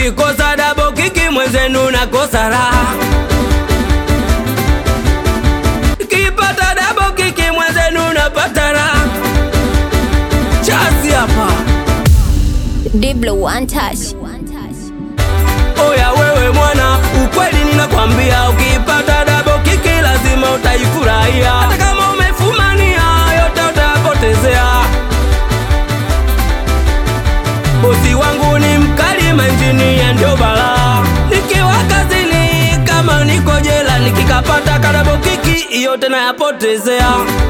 nikikosa double kiki mwenzenu nakosa raha. Nikipata double kiki mwenzenu napata raha. Chazi hapa Diblo one touch. Oya wewe mwana, ukweli ninakwambia, ukipata double kiki lazima utaifurahia. Hata kama umefumania yote utapotezea. Bosi wangu ni mkali, manjini ya ndio bala. Nikiwa kazini kama niko jela, nikikapata double kiki yote nayapotezea.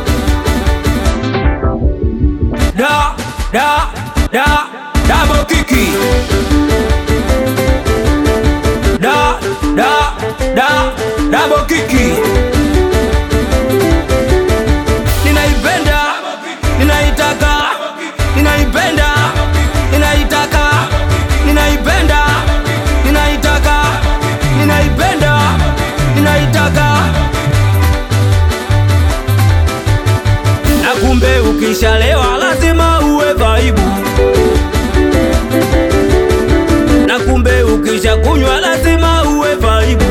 Double kiki. Double kiki. Ninaipenda, ninaitaka, ninaipenda, ninaitaka, ninaipenda, ninaitaka, ninaipenda, ninaitaka. Na kumbe ukishalewa lazima uwe vaibu. Na kumbe ukisha kunywa lazima uwe vaibu.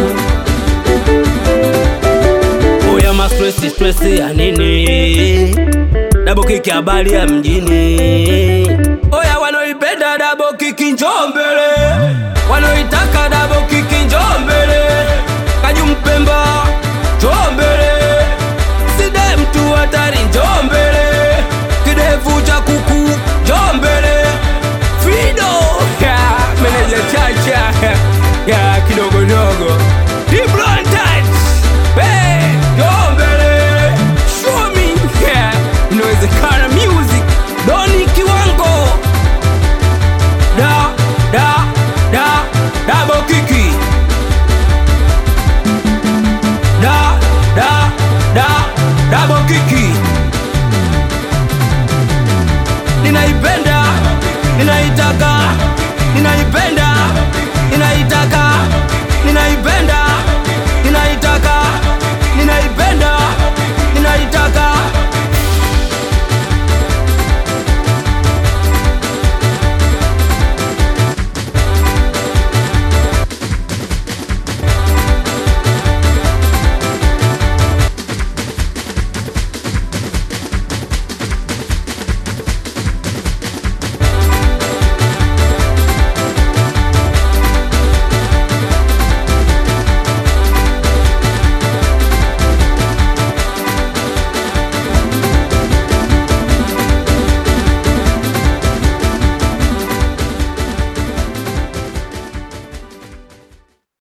Oya ma stress ya nini? Double kiki habari ya mjini. Oya wanoipenda double kiki njoo mbele. Wanoitaka double kiki njoo mbele. Kajumpemba njoo mbele. Side mtu hatari njoo mbele. Kidevu cha kuku njoo mbele. Fido meneja chacha ya kidogo dogo. Diblo one touch. Hey, njoo mbele. Show me inawezekana music. Doni kiwango. Double kiki. Double kiki. Ninaipenda